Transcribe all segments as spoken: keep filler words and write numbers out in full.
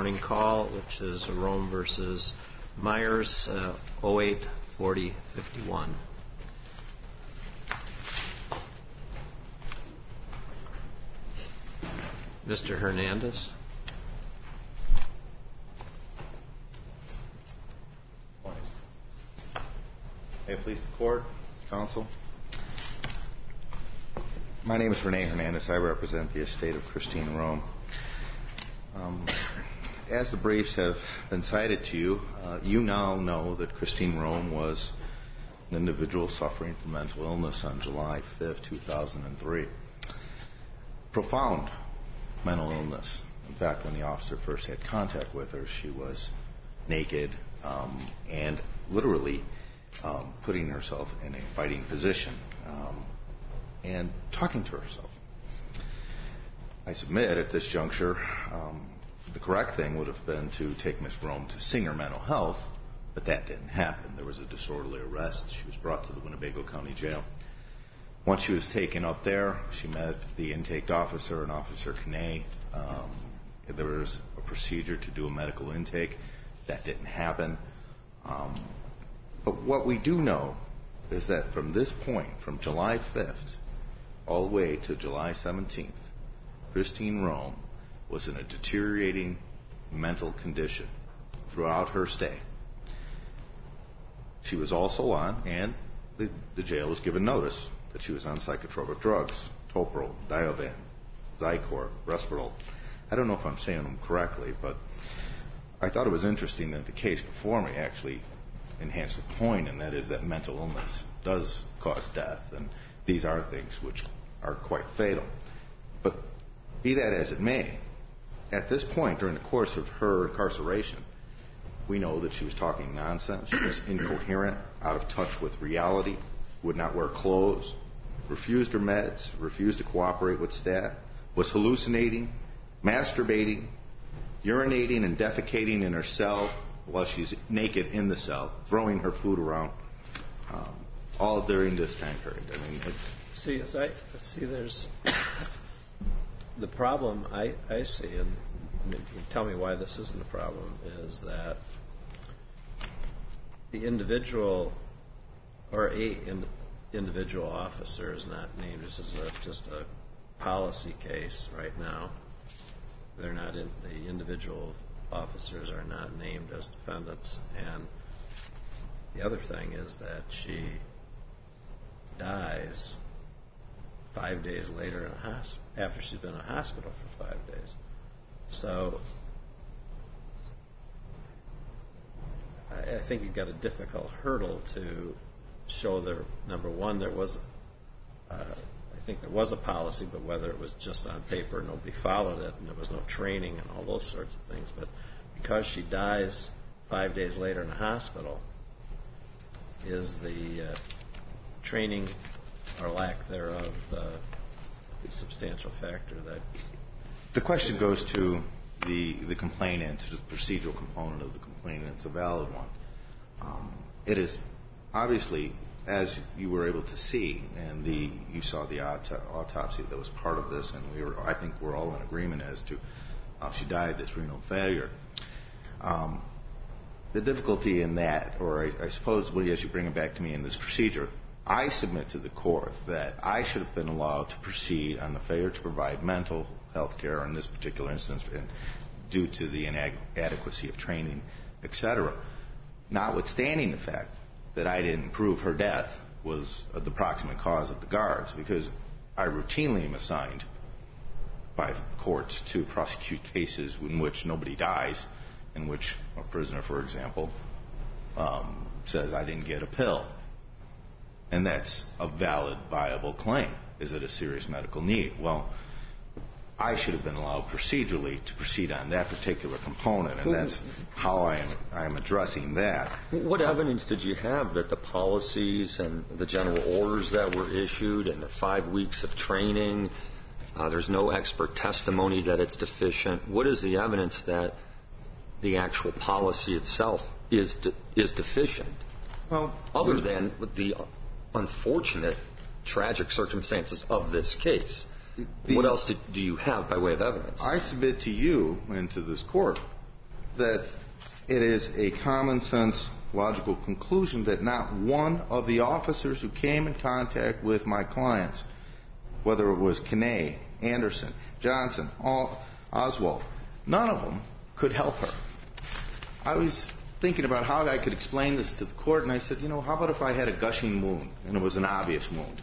morning call, which is Rome versus Myers, uh, oh eight forty fifty-one. Mister Hernandez. May it please the court, counsel. My name is Rene Hernandez. I represent the estate of Christine Rome. Um, as the briefs have been cited to you, uh, you now know that Christine Rome was an individual suffering from mental illness on July fifth, two thousand three. Profound mental illness. In fact, when the officer first had contact with her, she was naked um, and literally um, putting herself in a fighting position um, and talking to herself. I submit at this juncture, um, the correct thing would have been to take Miss Rome to Singer Mental Health, but that didn't happen. There was a disorderly arrest. She was brought to the Winnebago County Jail. Once she was taken up there, she met the intake officer, an Officer Canay. Um, there was a procedure to do a medical intake. That didn't happen. Um, but what we do know is that from this point, from July fifth all the way to July seventeenth, Christine Rome was in a deteriorating mental condition throughout her stay. She was also on, and the, the jail was given notice that she was on psychotropic drugs, Toprol, Diovan, Zycor, Resperol. I don't know if I'm saying them correctly, but I thought it was interesting that the case before me actually enhanced the point, and that is that mental illness does cause death, and these are things which are quite fatal. But be that as it may, at this point during the course of her incarceration, we know that she was talking nonsense, she was incoherent, out of touch with reality, would not wear clothes, refused her meds, refused to cooperate with staff, was hallucinating, masturbating, urinating and defecating in her cell while she's naked in the cell, throwing her food around, um, all during this time period. I mean, it, see, as I see, there's the problem I, I see, and you tell me why this isn't a problem, is that the individual or a in, individual officer is not named. This is a, just a policy case right now. They're not in, the individual officers are not named as defendants. And the other thing is that she dies five days later in a hosp- after she's been in a hospital for five days. So I, I think you've got a difficult hurdle to show that, number one, there was, uh, I think there was a policy, but whether it was just on paper, nobody followed it, and there was no training and all those sorts of things. But because she dies five days later in a hospital, is the uh, training or lack thereof uh, a substantial factor that... The question goes to the, the complainant, to the procedural component of the complainant. It's a valid one. Um, it is obviously, as you were able to see, and the you saw the auto- autopsy that was part of this, and we were, I think we're all in agreement as to how she died, this renal failure. Um, the difficulty in that, or I, I suppose, Willie, as you bring it back to me in this procedure, I submit to the court that I should have been allowed to proceed on the failure to provide mental health care in this particular instance, and due to the inadequacy of training, et cetera, notwithstanding the fact that I didn't prove her death was the proximate cause of the guards, because I routinely am assigned by courts to prosecute cases in which nobody dies, in which a prisoner, for example, um, says, I didn't get a pill. And that's a valid, viable claim. Is it a serious medical need? Well, I should have been allowed procedurally to proceed on that particular component, and that's how I am, I am addressing that. What evidence did you have that the policies and the general orders that were issued and the five weeks of training, uh, there's no expert testimony that it's deficient? What is the evidence that the actual policy itself is de- is deficient? Well, other than the unfortunate, tragic circumstances of this case. The, what else do, do you have by way of evidence? I submit to you and to this court that it is a common sense, logical conclusion that not one of the officers who came in contact with my clients, whether it was Kinney, Anderson, Johnson, Oswald, none of them could help her. I was thinking about how I could explain this to the court, and I said, you know, how about if I had a gushing wound, and it was an obvious wound,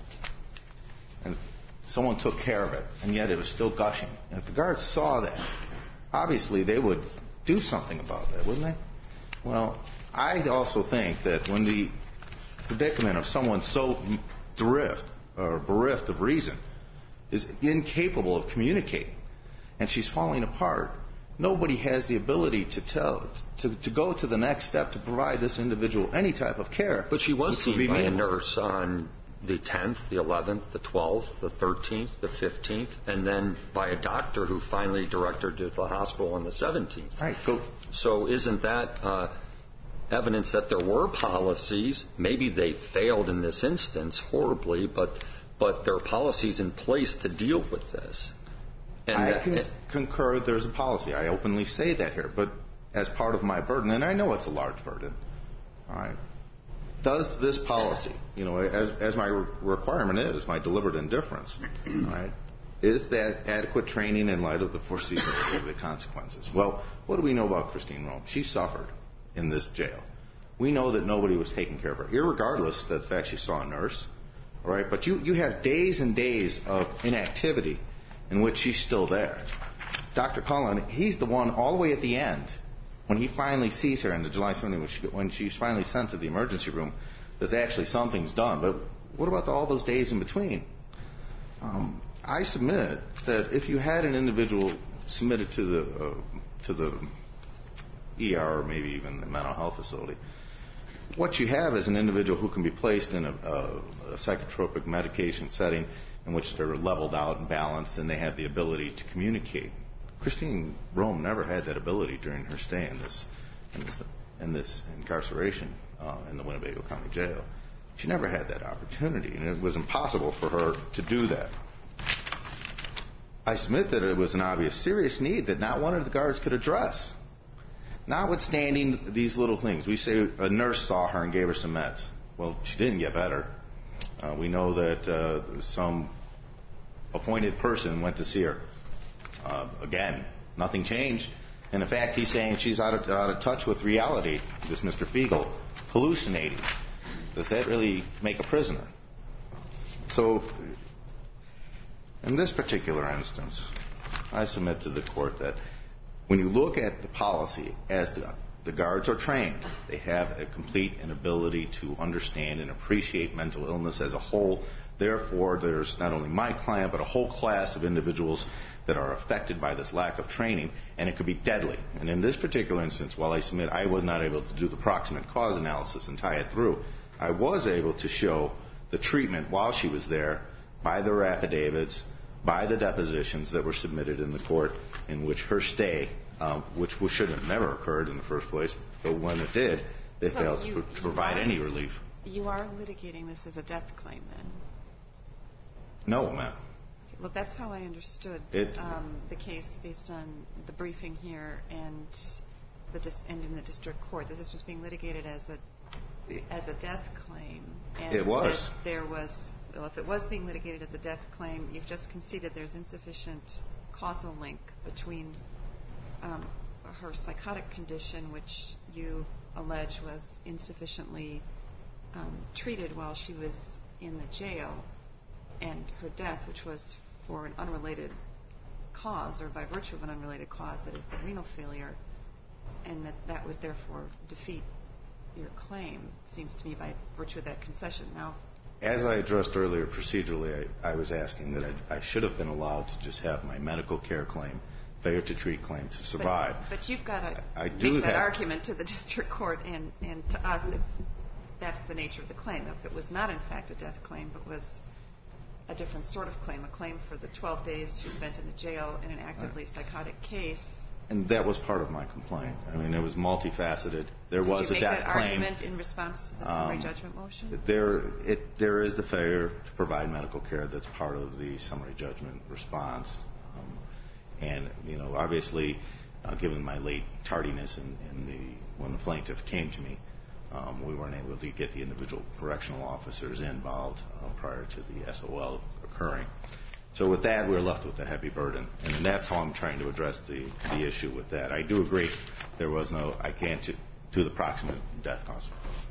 and someone took care of it, and yet it was still gushing. And if the guards saw that, obviously they would do something about that, wouldn't they? Well, I also think that when the predicament of someone so bereft or bereft of reason is incapable of communicating, and she's falling apart, nobody has the ability to tell to, to go to the next step to provide this individual any type of care. But she was seen by a nurse on the tenth, the eleventh, the twelfth, the thirteenth, the fifteenth, and then by a doctor who finally directed her to the hospital on the seventeenth. Right. Go. So isn't that uh, evidence that there were policies? Maybe they failed in this instance horribly, but but there are policies in place to deal with this. And I that, can and, concur there's a policy. I openly say that here, but as part of my burden, and I know it's a large burden, all right, does this policy, you know, as, as my re- requirement is, my deliberate indifference, all right, is that adequate training in light of the foreseeability of the consequences? Well, what do we know about Christine Rome? She suffered in this jail. We know that nobody was taking care of her, irregardless of the fact she saw a nurse, all right, but you, you have days and days of inactivity in which she's still there. Doctor Cullen, he's the one all the way at the end, when he finally sees her on the July seventeenth, when, she, when she's finally sent to the emergency room, there's actually something's done. But what about the, all those days in between? Um, I submit that if you had an individual submitted to the uh, to the E R or maybe even the mental health facility, what you have is an individual who can be placed in a, a, a psychotropic medication setting in which they're leveled out and balanced, and they have the ability to communicate. Christine Rome never had that ability during her stay in this in this, in this incarceration uh, in the Winnebago County Jail. She never had that opportunity, and it was impossible for her to do that. I submit that it was an obvious, serious need that not one of the guards could address. Notwithstanding these little things, we say a nurse saw her and gave her some meds. Well, she didn't get better. Uh, we know that uh, some appointed person went to see her. Uh, again, nothing changed. And in fact, he's saying she's out of, out of touch with reality, this Mister Fiegel, hallucinating. Does that really make a prisoner? So, in this particular instance, I submit to the court that when you look at the policy as the, the guards are trained, they have a complete inability to understand and appreciate mental illness as a whole. Therefore, there's not only my client, but a whole class of individuals that are affected by this lack of training, and it could be deadly. And in this particular instance, while I submit I was not able to do the proximate cause analysis and tie it through, I was able to show the treatment while she was there by their affidavits, by the depositions that were submitted in the court, in which her stay, um, which should have never occurred in the first place, but when it did, they so failed you, to, to provide are, any relief. You are litigating this as a death claim, then? No, ma'am. Well, that's how I understood it, um, the case based on the briefing here and the dis- and in the district court, that this was being litigated as a as a death claim. And it was. That there was, well, if it was being litigated as a death claim, you've just conceded there's insufficient causal link between um, her psychotic condition, which you allege was insufficiently um, treated while she was in the jail, and her death, which was for an unrelated cause, or by virtue of an unrelated cause, that is the renal failure, and that that would therefore defeat your claim, seems to me, by virtue of that concession. Now, as I addressed earlier procedurally, I, I was asking that I, I should have been allowed to just have my medical care claim, failure to treat claim to survive. But, but you've got to I, I make that have, argument to the district court and, and to us if that's the nature of the claim. If it was not, in fact, a death claim, but was a different sort of claim, a claim for the twelve days she spent in the jail in an actively right. psychotic case. And that was part of my complaint. I mean, it was multifaceted. There Did was you a death make that claim. argument in response to the summary um, judgment motion? There, it, there is the failure to provide medical care that's part of the summary judgment response. Um, and, you know, obviously, uh, given my late tardiness in, in the when the plaintiff came to me. Um, we weren't able to get the individual correctional officers involved uh, prior to the S O L occurring. So with that, we're left with a heavy burden, and that's how I'm trying to address the, the issue with that. I do agree there was no, I can't to, to the proximate death cause.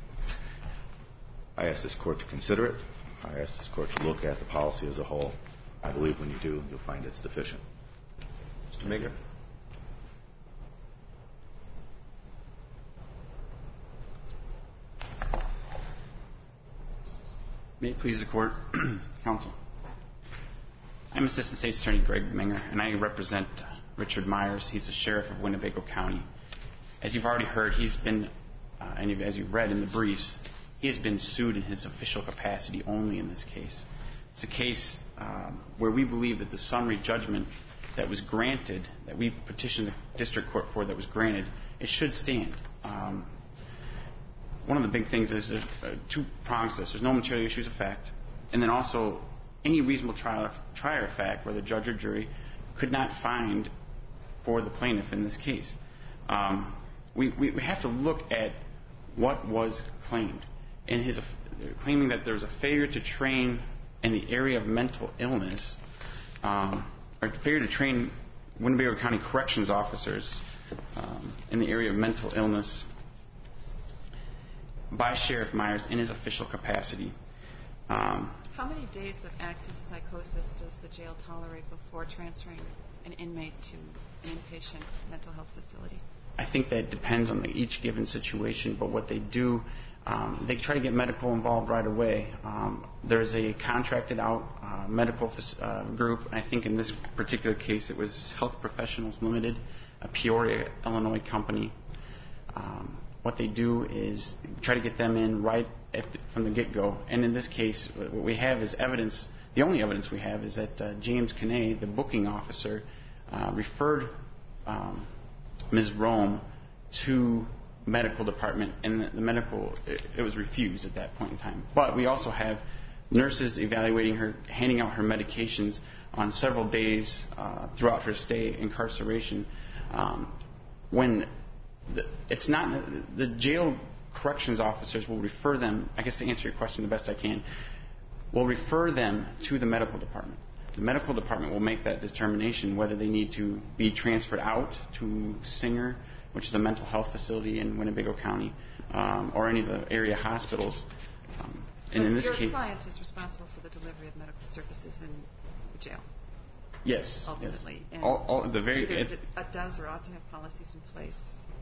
I ask this court to consider it. I ask this court to look at the policy as a whole. I believe when you do, you'll find it's deficient. Mister Mager. May it please the court, counsel. I'm Assistant State's Attorney Greg Menger, and I represent Richard Myers. He's the sheriff of Winnebago County. As you've already heard, he's been, uh, and as you've read in the briefs, he has been sued in his official capacity only in this case. It's a case um, where we believe that the summary judgment that was granted, that we petitioned the district court for that was granted, it should stand. Um, one of the big things is there's uh, two prongs to this. There's no material issues of fact, and then also any reasonable trial, trier of fact where the judge or jury could not find for the plaintiff in this case. Um, we, we, we have to look at what was claimed. And his, claiming that there was a failure to train in the area of mental illness, um, or failure to train Winnebago County corrections officers um, in the area of mental illness by Sheriff Myers in his official capacity. Um, How many days of active psychosis does the jail tolerate before transferring an inmate to an inpatient mental health facility? I think that depends on the, each given situation, but what they do, um, they try to get medical involved right away. Um, there's a contracted out uh, medical uh, group. I think in this particular case it was Health Professionals Limited, a Peoria, Illinois company. Um, what they do is try to get them in right at the, from the get-go. And in this case, what we have is evidence. The only evidence we have is that uh, James Canay, the booking officer, uh, referred um, Miz Rome to medical department, and the, the medical it, it was refused at that point in time. But we also have nurses evaluating her, handing out her medications on several days uh, throughout her stay incarceration. Um, when the, it's not the jail corrections officers will refer them. I guess to answer your question the best I can, will refer them to the medical department. The medical department will make that determination whether they need to be transferred out to Singer, which is a mental health facility in Winnebago County, um, or any of the area hospitals. Um, and so in this your case, client is responsible for the delivery of medical services in the jail. Yes, ultimately, yes. and all, all, the very either it does or ought to have policies in place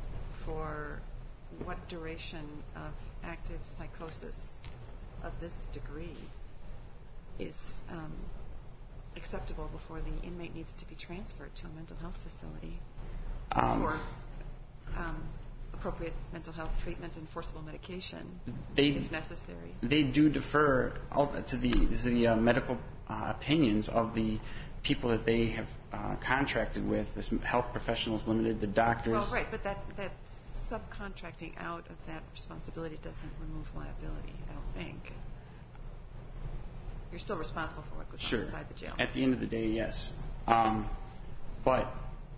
for what duration of active psychosis of this degree is um, acceptable before the inmate needs to be transferred to a mental health facility um, for um, appropriate mental health treatment and forcible medication they, if necessary. They do defer to the, to the uh, medical uh, opinions of the people that they have uh, contracted with, this Health Professionals Limited, the doctors. Well, right, but that, that subcontracting out of that responsibility doesn't remove liability, I don't think. You're still responsible for what goes sure. on inside the jail. At the end of the day, yes. Um, but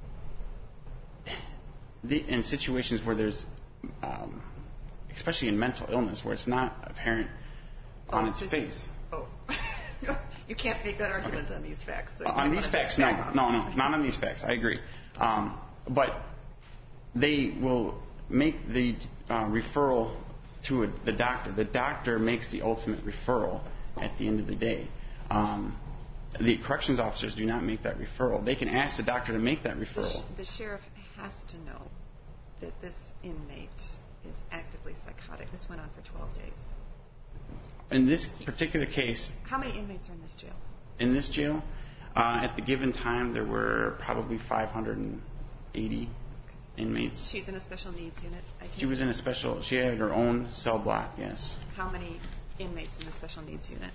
the, in situations where there's, um, especially in mental illness, where it's not apparent oh, on its this, face. Oh. You can't make that argument on these facts. So on these facts, no, no, no, not on these facts. I agree. Um, but they will make the uh, referral to a, the doctor. The doctor makes the ultimate referral at the end of the day. Um, the corrections officers do not make that referral. They can ask the doctor to make that referral. The, sh- the sheriff has to know that this inmate is actively psychotic. This went on for twelve days. In this particular case... How many inmates are in this jail? In this jail, uh, at the given time, there were probably five hundred eighty inmates. She's in a special needs unit, I think? She was in a special... She had her own cell block, yes. How many inmates in the special needs unit?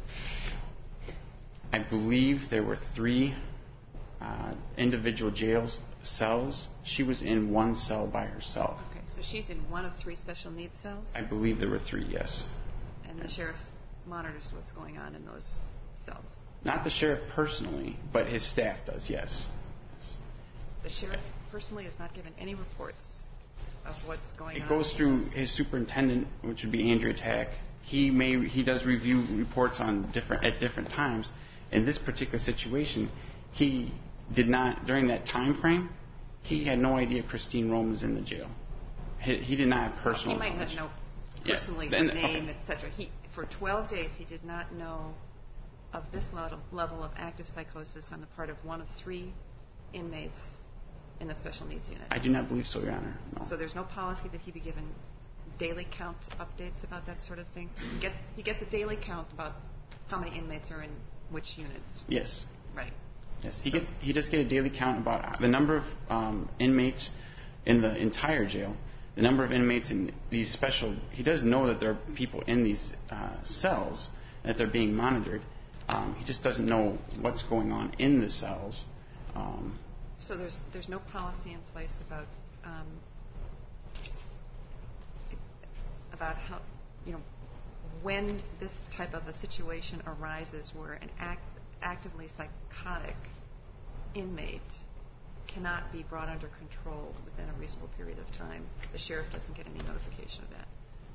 I believe there were three uh, individual jails cells. She was in one cell by herself. Okay, so she's in one of three special needs cells? I believe there were three, yes. And the sheriff monitors what's going on in those cells? Not the sheriff personally, but his staff does, yes. The sheriff personally is not given any reports of what's going It on. goes through his superintendent, which would be Andrea Tack. He may he does review reports on different at different times. In this particular situation, he did not during that time frame. He had no idea Christine Rome was in the jail. He, he did not have personal He might knowledge. not know Yeah. personally Then- the name, okay. et cetera. He for twelve days he did not know of this level level of active psychosis on the part of one of three inmates in the special needs unit. I do not believe so, Your Honor. No. So there's no policy that he be given daily count updates about that sort of thing. He gets he gets a daily count about how many inmates are in which units. Yes. Right. Yes. He So- gets he does get a daily count about the number of um, inmates in the entire jail, the number of inmates in these special. He does know that there are people in these uh, cells, that they're being monitored. Um, he just doesn't know what's going on in the cells. Um, So there's there's no policy in place about um, about how you know when this type of a situation arises where an act, actively psychotic inmate cannot be brought under control within a reasonable period of time. The sheriff doesn't get any notification of that.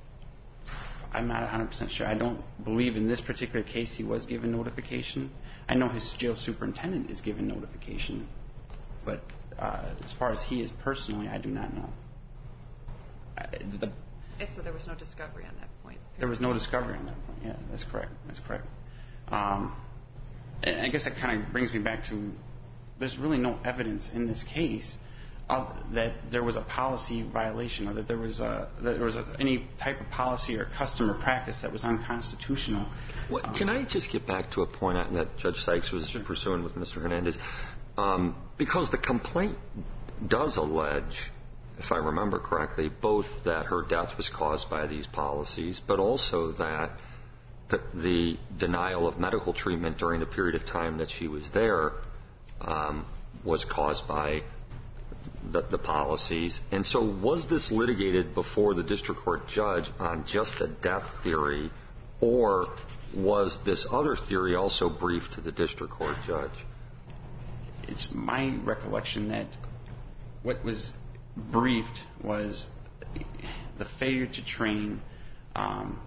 I'm not one hundred percent sure. I don't believe in this particular case he was given notification. I know his jail superintendent is given notification, but uh, as far as he is personally, I do not know. I, the, And so there was no discovery on that point. there was no discovery on that point. Yeah, that's correct. That's correct. Um, and I guess that kind of brings me back to there's really no evidence in this case of, that there was a policy violation or that there was a, that there was a, any type of policy or custom or practice that was unconstitutional. What, Um, can I just get back to a point that Judge Sykes was pursuing with Mister Hernandez? Um, because the complaint does allege, if I remember correctly, both that her death was caused by these policies, but also that the, the denial of medical treatment during the period of time that she was there um, was caused by the, the policies. And so was this litigated before the district court judge on just a death theory, or was this other theory also briefed to the district court judge? It's my recollection that what was briefed was the failure to train um,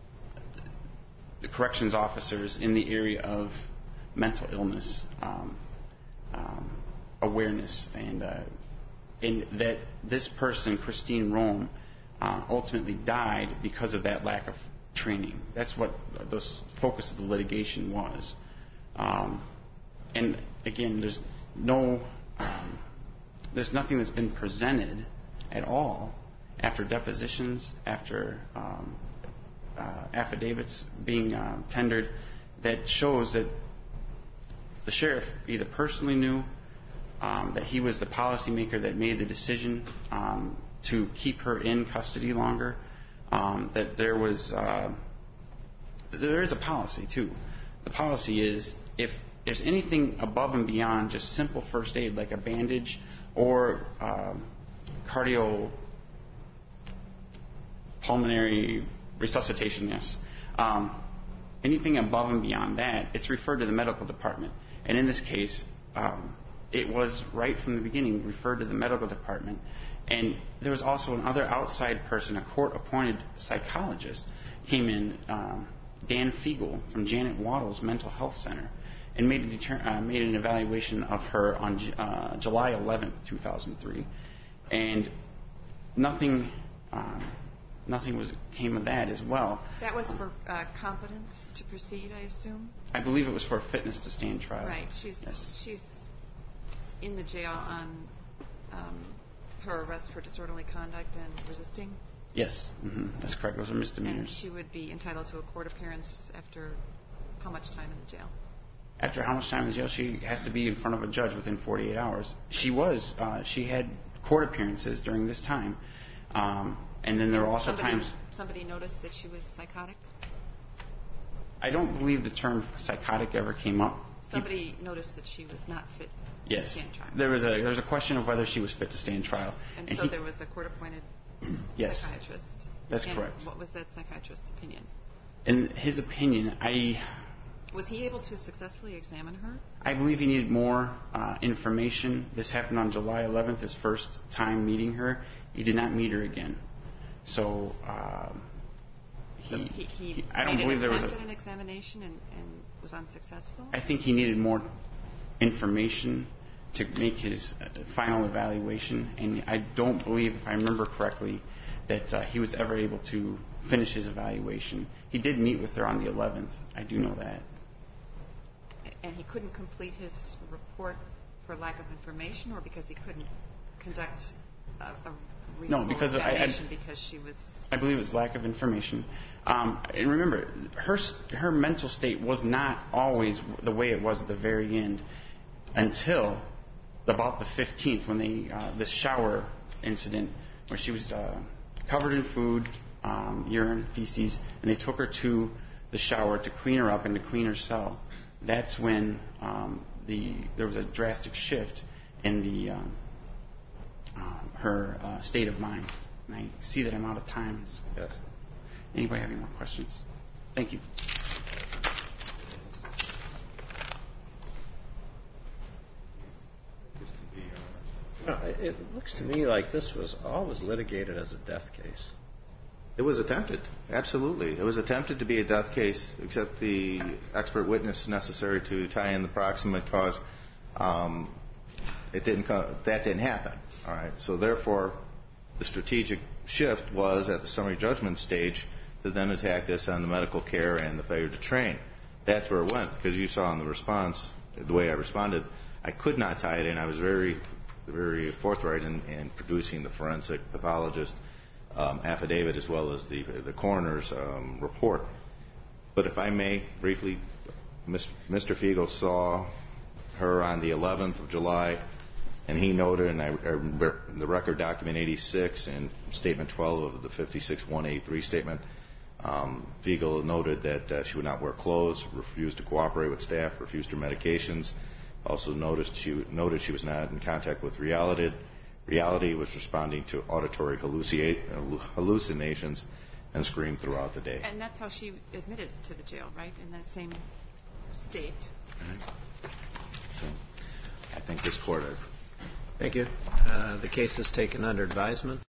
the corrections officers in the area of mental illness um, um, awareness, and, uh, and that this person, Christine Rome, uh, ultimately died because of that lack of training. That's what the focus of the litigation was. Um, and again, there's no, um, there's nothing that's been presented at all after depositions, after um, uh, affidavits being uh, tendered that shows that the sheriff either personally knew um, that he was the policymaker that made the decision um, to keep her in custody longer, um, that there was, uh, there is a policy too. The policy is if there's anything above and beyond just simple first aid like a bandage or um, cardio pulmonary resuscitation, yes. Um, anything above and beyond that, it's referred to the medical department. And in this case, um, it was right from the beginning referred to the medical department. And there was also another outside person, a court-appointed psychologist, came in, um, Dan Fiegel from Janet Waddell's Mental Health Center, and made, a deter- uh, made an evaluation of her on uh, July eleventh, two thousand three. And nothing... Um, Nothing was came of that as well. That was for uh, competence to proceed, I assume? I believe it was for fitness to stand trial. Right. She's Yes. she's in the jail on um, her arrest for disorderly conduct and resisting. Yes, mm-hmm. That's correct. Those are And misdemeanors. she would be entitled to a court appearance after how much time in the jail? After how much time in the jail? She has to be in front of a judge within forty-eight hours. She was. Uh, she had court appearances during this time. Um, and then there were also somebody, times... Somebody noticed that she was psychotic? I don't believe the term psychotic ever came up. Somebody he, noticed that she was not fit yes. to stand trial. There was a there was a question of whether she was fit to stand trial. And, and so he, there was a court-appointed yes, psychiatrist. That's and correct. What was that psychiatrist's opinion? In his opinion, I Was he able to successfully examine her? I believe he needed more uh, information. This happened on July eleventh, his first time meeting her. He did not meet her again. So, uh, So he, he, he, he, I don't made believe an there was attempt a. at an examination and, and was unsuccessful? I think he needed more information to make his uh, final evaluation, and I don't believe, if I remember correctly, that uh, he was ever able to finish his evaluation. He did meet with her on the eleventh. I do know that. And he couldn't complete his report for lack of information, or because he couldn't conduct a, a reasonable No, because I- I- examination because she was... I believe it was lack of information. Um, and remember, her her mental state was not always the way it was at the very end until about the fifteenth, when they uh, this shower incident where she was uh, covered in food, um, urine, feces, and they took her to the shower to clean her up and to clean her cell. That's when um, the there was a drastic shift in the um, uh, her uh, state of mind. And I see that I'm out of time. Yes. Anybody have any more questions? Thank you. No, it it looks to me like this was always litigated as a death case. It was attempted, absolutely. It was attempted to be a death case, except the expert witness necessary to tie in the proximate cause. Um, it didn't. Co- that didn't happen. All right. So therefore, the strategic shift was at the summary judgment stage to then attack this on the medical care and the failure to train. That's where it went, because you saw in the response the way I responded. I could not tie it in. I was very, very forthright in, in producing the forensic pathologist um, affidavit as well as the the coroner's um, report. But if I may briefly, Mister Fiegel saw her on the eleventh of July, and he noted, and I, I in the record document eighty-six and statement twelve of the fifty-six one eighty-three statement, um, Fiegel noted that uh, she would not wear clothes, refused to cooperate with staff, refused her medications. Also noticed she noted she was not in contact with reality. Reality was responding to auditory hallucinations and screamed throughout the day. And that's how she admitted to the jail, right? In that same state. Right. So I think this court. I've Thank you. Uh, the case is taken under advisement.